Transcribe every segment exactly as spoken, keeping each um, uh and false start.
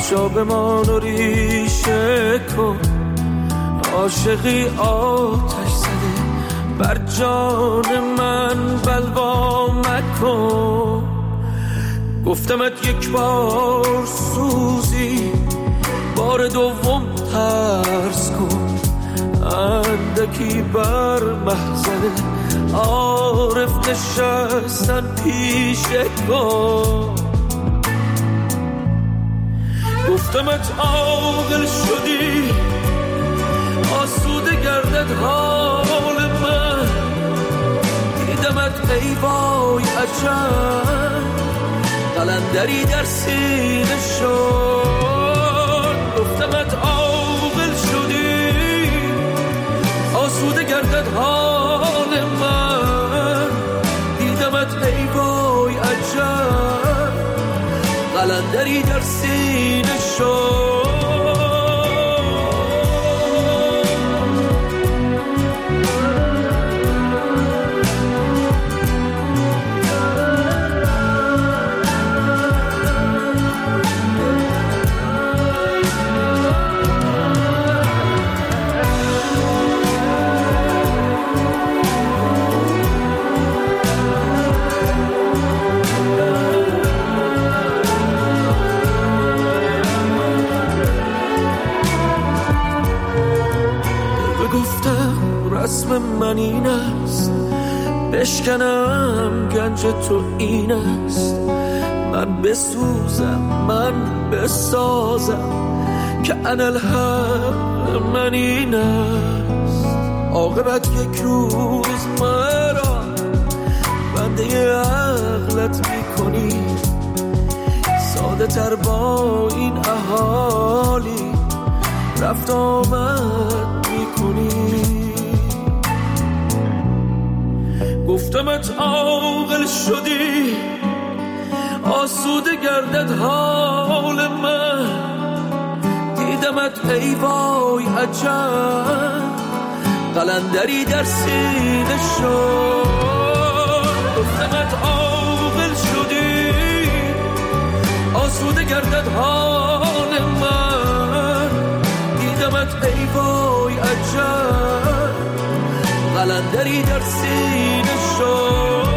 جا بمان و ریشه کن، عاشقی آتش زده بر جان من بلوا مکن. گفتمت یک بار سوزی، بار دوم ترس کن، اندکی بر محضر عارف نشستن پیشه کن. گفتمت عاقل شدی، آسوده گردد حال من، دیدمت ای وای عجب، قلندری در سینه شد. گفتمت عاقل شدی، آسوده گردد حال من، دیدمت ای وای عجب، قلندری در سینه شد. رسم من این است، بشکنم گنج تو این است، من بسوزم من بسازم که انا الحق من این است. عاقبت یک روز مرا بنده عقلت میکنی، ساده تر با این احالی رفت آمد میکنی. گفتمت عاقل شدی، آسوده گردد حال من، دیدمت ای وای عجب، قلندری در سینه شد. گفتمت عاقل شدی، آسوده گردد حال من، دیدمت ای وای عجب، قلندری در سینه شد.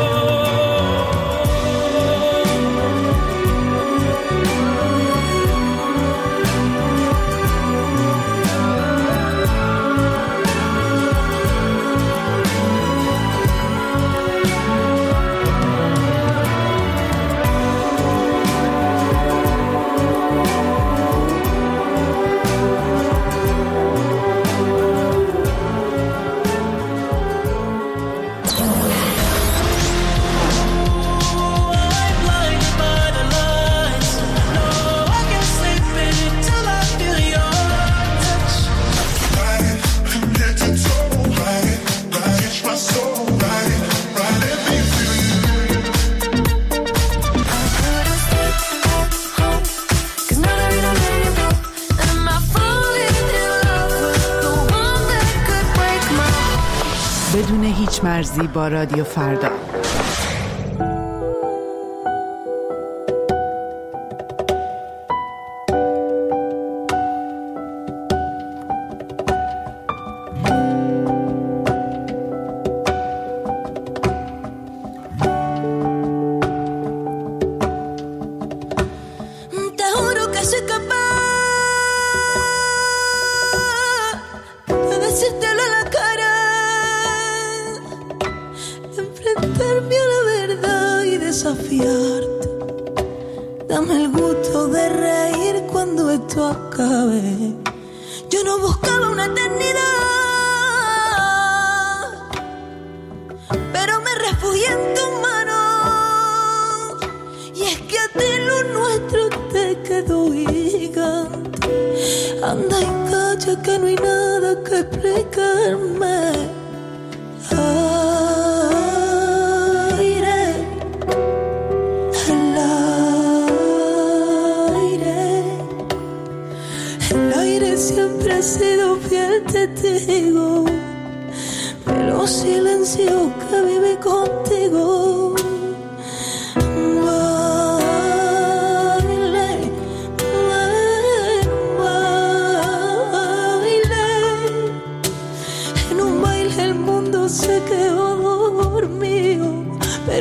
بدون هیچ مرزی با رادیو فردا. Dame el gusto de reír cuando esto acabe. Yo no buscaba una eternidad, pero me refugié en tus manos. Y es que a ti lo nuestro te quedó gigante. Anda y calla que no hay nada que explicarme. Siempre he sido fiel testigo de los silencios que viví contigo. Baile,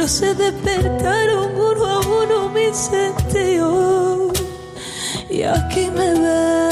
pero se despertaron uno a uno mis sentidos y aquí me ves.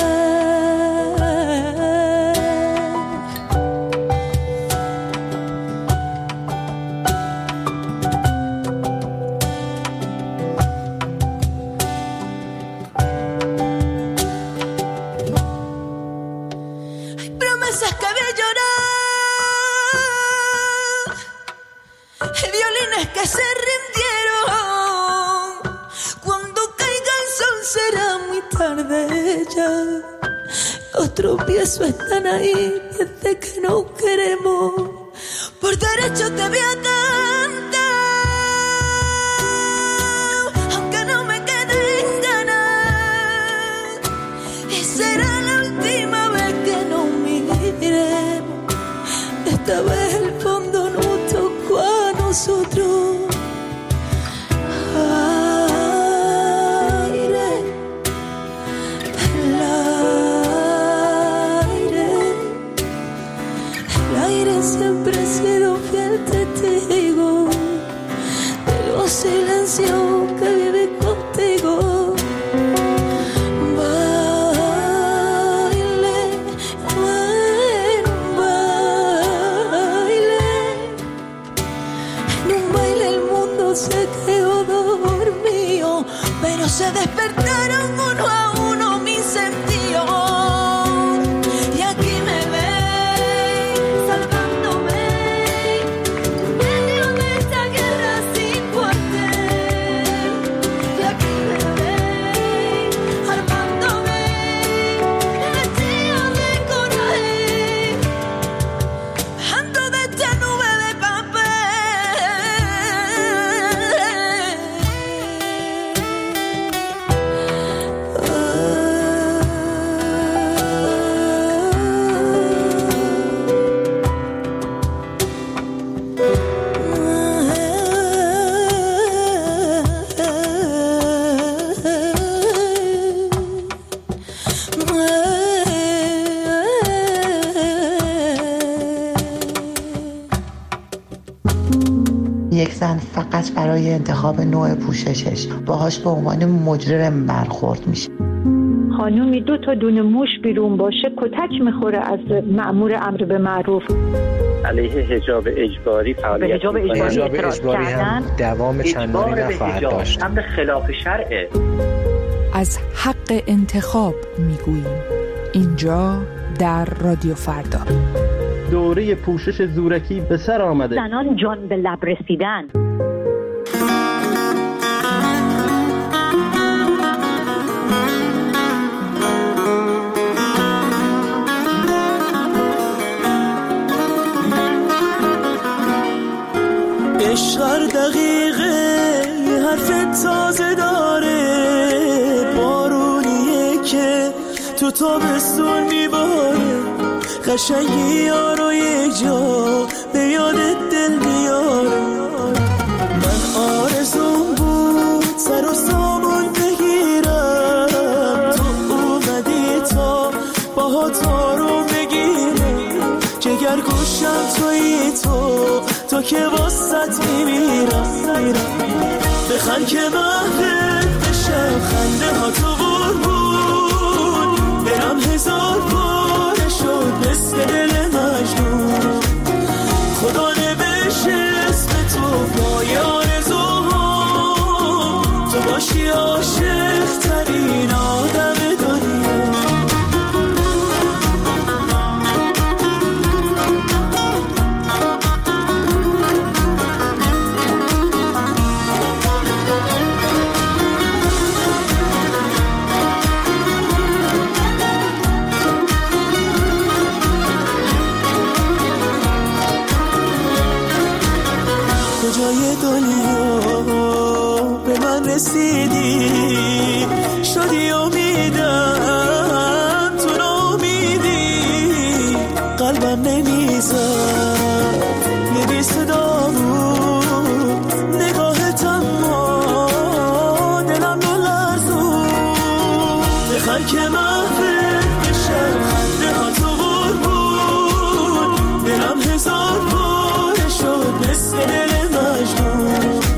Los tropiezos están ahí desde que nos queremos. Por derecho te voy a cantar, aunque no me queden ganas. Y será la última vez que nos miremos. Esta vez el fondo nos tocó a nosotros. Silencio que vive contigo. Baile, baile, baile. En un baile el mundo se quedó dormido, pero se despertaron uno a uno mis sentidos. Y aquí me ves salvándome en medio de esta guerra sin cuartel. Y aquí me ves armándome vestido de coraje, bajando de esta nube de یک زن فقط برای انتخاب نوع پوششش باهاش به عنوان مجرم برخورد میشه. خانومی دو تا دونه موش بیرون باشه کتک میخوره از مأمور امر به معروف. علیه حجاب اجباری فعالیت به حجاب اجباری اعتراض کردن دوام چندانی نخواهد داشت. امر خلاف شرعه. از حق انتخاب میگوییم اینجا در رادیو فردا. دوره پوشش زورکی به سر آمده. زنان جان به لب رسیدن. عشق هر دقیقه یه حرف تازه داره، بارونیه که تو تابستون میباره، قشنگی یارو یک جا به یادت دل میاره. من آرزوم بود سر و سامون بگیرم، تو اومدی تا باها تارو بگیرم، جگر گوشم توی تو تو که واسط میمیرم. بخند که محبت بشم خنده ها تو بربون، برم هزار باره شد مثل دل مجنون. خدا نوشته اسم تو پای آرزوها، تو باشی عاشق ترین آدم دنیا. کجای دنیا به من رسیدی، شدی امیدم تو ناامیدی، قلبم نمیزد یه بی صدا بود، نگاهتم ما دلم نلرزون. بخند که محفل بشم خنده ها تو بربون، دلم هزار باره شد مثل دل مجنون.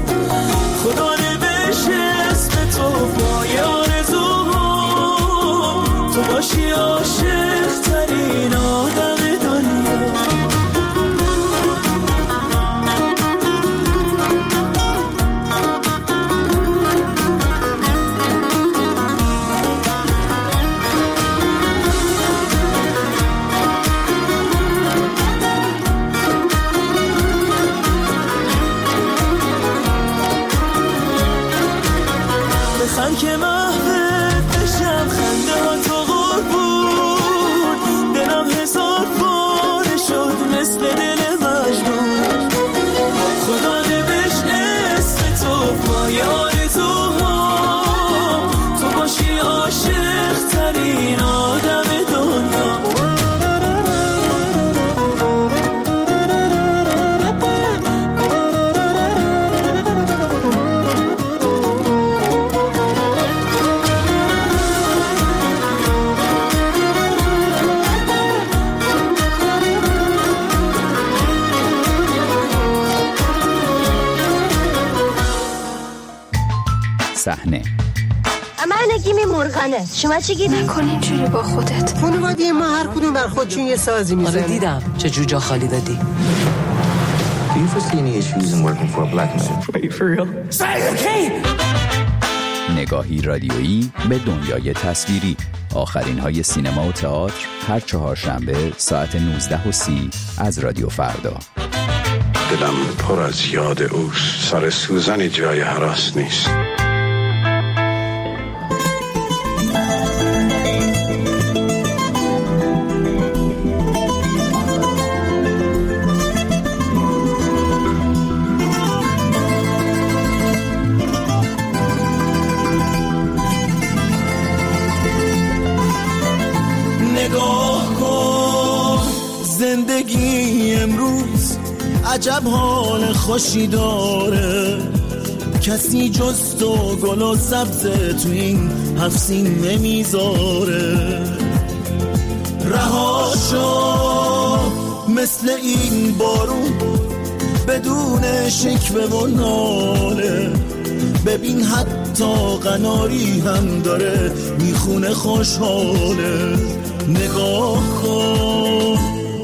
صحنه. من نگیمی مرغنه، شما چی گید؟ نکن اینجوری با خودت. خانواده ما هر کدوم بر خودشون یه سازی میزنه. آره دیدم چه جوجا خالی دادی. Do you foresee any issues in working for a black man? Are you for real? Say okay! نگاهی رادیویی به دنیای تصویری. آخرین های سینما و تئاتر هر چهارشنبه ساعت نوزده و سی از رادیو فردا. دلم پر از یاد اوست، سر سوزن جای هراس نیست. زندگی امروز عجب حال خوشی داره، کسی جز تو گل و سبز تو این هفت سین نمیذاره. رهاشو مثل این بارون بدون شکوه و ناله، ببین حتی قناری هم داره میخونه خوشحاله. نگاه کن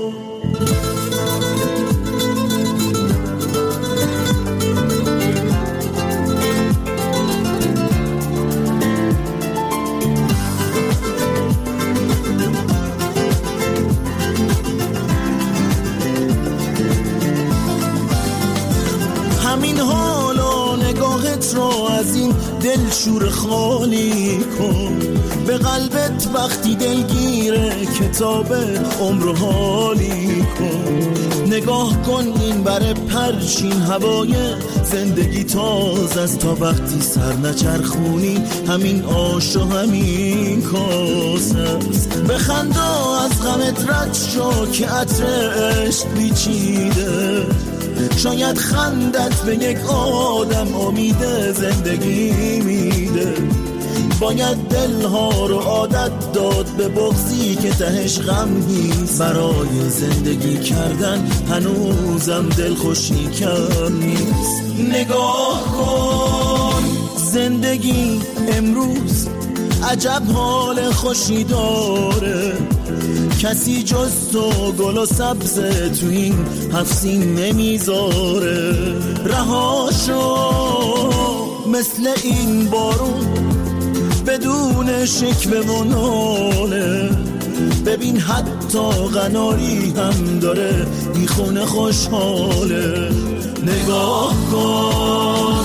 همین حالا نگاهت رو از این دل شور خالی کن، به قلبت وقتی دلگیره کتاب عمر حالی کن. نگاه کن این بر پرشین هوای زندگی تاز است، تا وقتی سر نچرخونی همین آش و همین کاس است. بخندا از غمت رد شو که عطر عشق بیچیده، شاید خندت به یک آدم امید زندگی میده. باید دلها رو عادت داد به بغضی که تهش غم نیست، برای زندگی کردن هنوزم دل خوشی کم نیست. نگاه کن زندگی امروز عجب حال خوشی داره، کسی جز تو گل و سبز تو این هفت سین نمیذاره. رهاشو مثل این بارون بدون شکوه و ناله، ببین حتی قناری هم داره میخونه خوشحاله. نگاه کن